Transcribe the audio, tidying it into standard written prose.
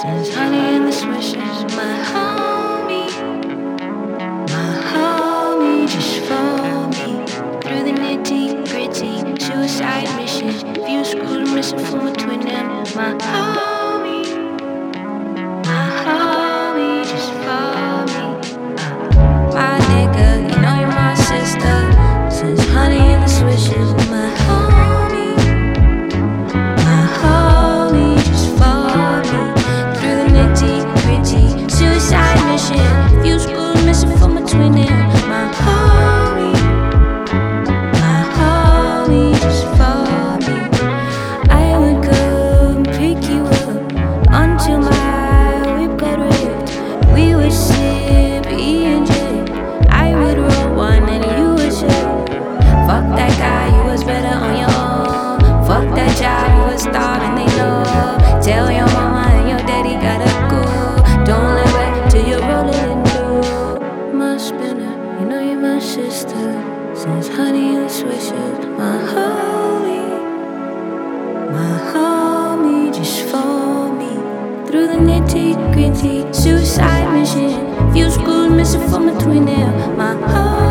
Since honey and the swishes, my homie just for me. Through the nitty gritty, suicide missions. Few screwed missing from between them. My homie just for me. My nigga, you know you're my sister. Since honey and the swishes, my homie just for me. Through the nitty gritty, suicide mission. Few screws missing from between them. My homie just for me. I would come pick you up until my whip got ripped. We would sip E&J. I would roll one and you would share. Fuck that guy, you was better on your own. Fuck that job, you was starving, they know. Tell your mama and your daddy gotta go. Don't let back till you roll it in dough. My spinner, you know you're my sister. Since honey and the swishes, my homie just for me. Through the nitty gritty, suicide mission. Few screws missing from between them. My homie